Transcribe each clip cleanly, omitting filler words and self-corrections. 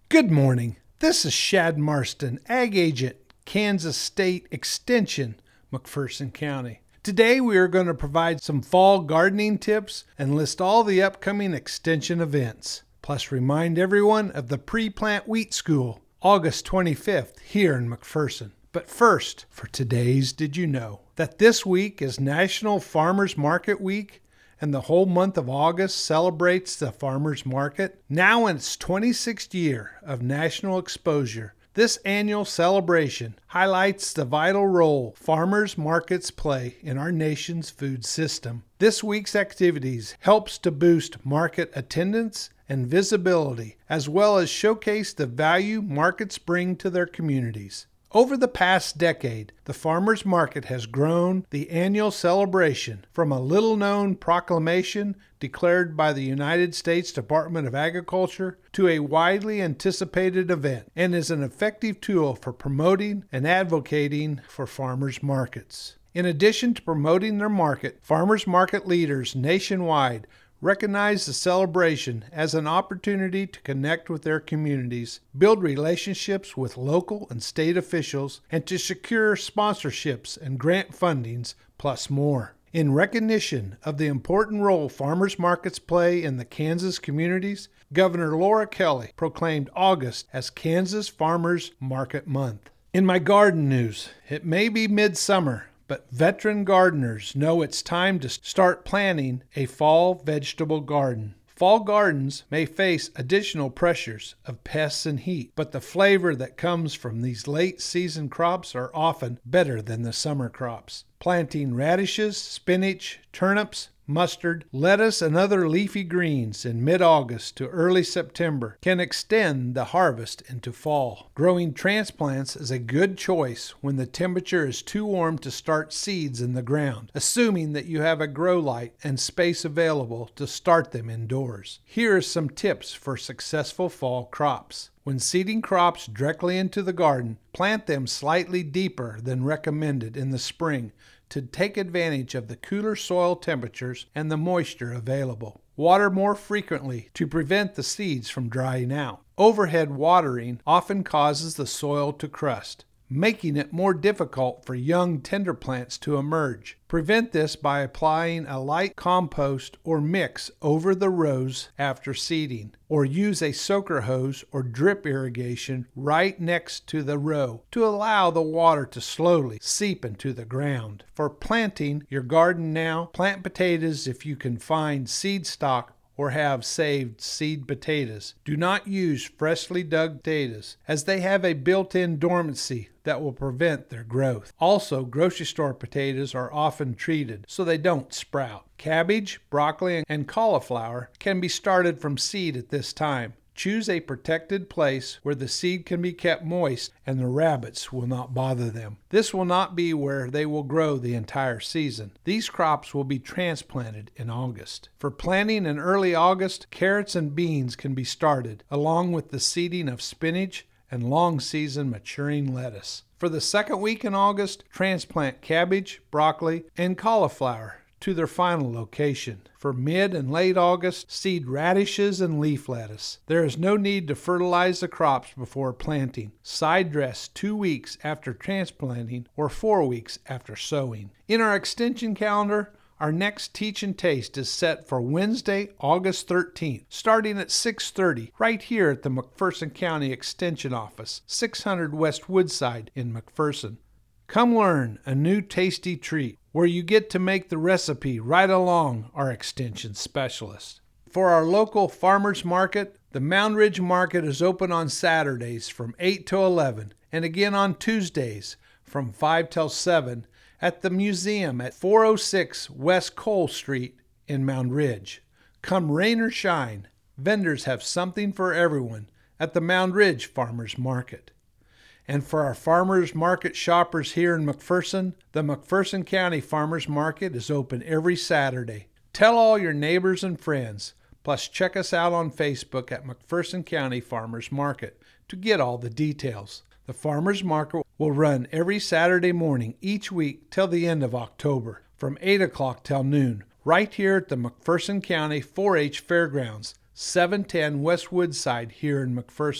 Good morning. This is Shad Marston, Ag Agent, Kansas State Extension, McPherson County. Today we are going to provide some fall gardening tips and list all the upcoming extension events. Plus remind everyone of the Pre-Plant Wheat School, August 25th, here in McPherson. But first, for today's Did You Know? That this week is National Farmers Market Week, and the whole month of August celebrates the farmers market. Now in its 26th year of national exposure, this annual celebration highlights the vital role farmers markets play in our nation's food system. This week's activities helps to boost market attendance and visibility, as well as showcase the value markets bring to their communities. Over the past decade, the farmers market has grown the annual celebration from a little-known proclamation declared by the United States Department of Agriculture to a widely anticipated event, and is an effective tool for promoting and advocating for farmers markets. In addition to promoting their market, farmers market leaders nationwide recognize the celebration as an opportunity to connect with their communities, build relationships with local and state officials, and to secure sponsorships and grant fundings, plus more. In recognition of the important role farmers markets play in the Kansas communities, Governor Laura Kelly proclaimed August as Kansas Farmers Market Month. In my garden news, it may be midsummer, but veteran gardeners know it's time to start planning a fall vegetable garden. Fall gardens may face additional pressures of pests and heat, but the flavor that comes from these late season crops are often better than the summer crops. Planting radishes, spinach, turnips, mustard, lettuce, and other leafy greens in mid-August to early September can extend the harvest into fall. Growing transplants is a good choice when the temperature is too warm to start seeds in the ground, assuming that you have a grow light and space available to start them indoors. Here are some tips for successful fall crops. When seeding crops directly into the garden, plant them slightly deeper than recommended in the spring to take advantage of the cooler soil temperatures and the moisture available. Water more frequently to prevent the seeds from drying out. Overhead watering often causes the soil to crust, making it more difficult for young tender plants to emerge. Prevent this by applying a light compost or mix over the rows after seeding, or use a soaker hose or drip irrigation right next to the row to allow the water to slowly seep into the ground. For planting your garden now, plant potatoes if you can find seed stock or have saved seed potatoes. Do not use freshly dug potatoes, as they have a built-in dormancy that will prevent their growth. Also, grocery store potatoes are often treated so they don't sprout. Cabbage, broccoli, and cauliflower can be started from seed at this time. Choose a protected place where the seed can be kept moist and the rabbits will not bother them. This will not be where they will grow the entire season. These crops will be transplanted in August. For planting in early August, carrots and beans can be started, along with the seeding of spinach and long season maturing lettuce. For the second week in August, transplant cabbage, broccoli, and cauliflower to their final location. For mid and late August, seed radishes and leaf lettuce. There is no need to fertilize the crops before planting. Side dress 2 weeks after transplanting or 4 weeks after sowing. In our extension calendar, our next Teach and Taste is set for Wednesday, August 13th, starting at 6:30, right here at the McPherson County Extension Office, 600 West Woodside in McPherson. Come learn a new tasty treat where you get to make the recipe right along our extension specialist. For our local farmers market, the Mound Ridge Market is open on Saturdays from 8 to 11 and again on Tuesdays from 5 till 7 at the museum at 406 West Cole Street in Mound Ridge. Come rain or shine, vendors have something for everyone at the Mound Ridge Farmers Market. And for our farmers market shoppers here in McPherson, the McPherson County Farmers Market is open every Saturday. Tell all your neighbors and friends, plus check us out on Facebook at McPherson County Farmers Market to get all the details. The Farmers Market will run every Saturday morning each week till the end of October, from 8 o'clock till noon, right here at the McPherson County 4-H Fairgrounds, 710 West Woodside here in McPherson.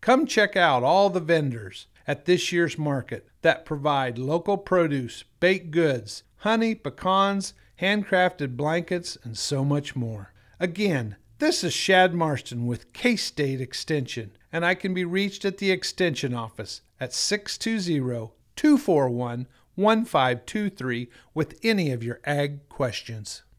Come check out all the vendors at this year's market that provide local produce, baked goods, honey, pecans, handcrafted blankets, and so much more. Again, this is Shad Marston with K-State Extension, and I can be reached at the Extension office at 620-241-1523 with any of your ag questions.